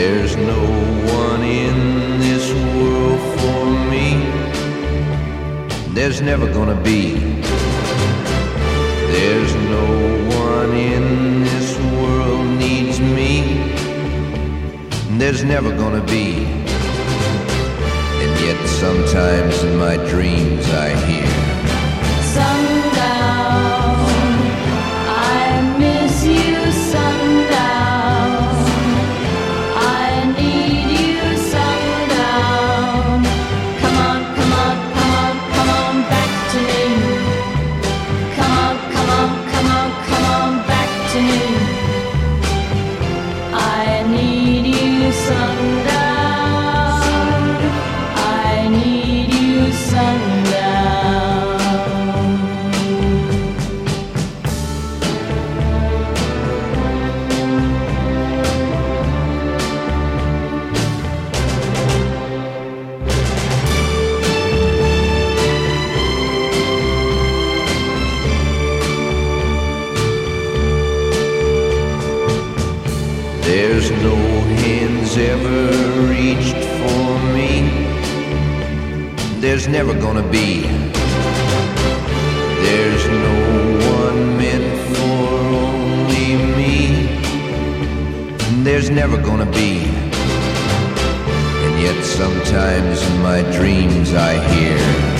There's no one in this world for me. There's never gonna be. There's no one in this world needs me. There's never gonna be. And yet sometimes in my dreams I hear sundown, I miss you, sundown, I need you, sundown. Come on, come on, come on, come on back to me. Come on, come on, come on, come on back to me. I need you, sundown, I need you, sundown. there's no hands ever reached for me. There's never gonna be. There's no one meant for only me. There's never gonna be. And yet sometimes in my dreams I hear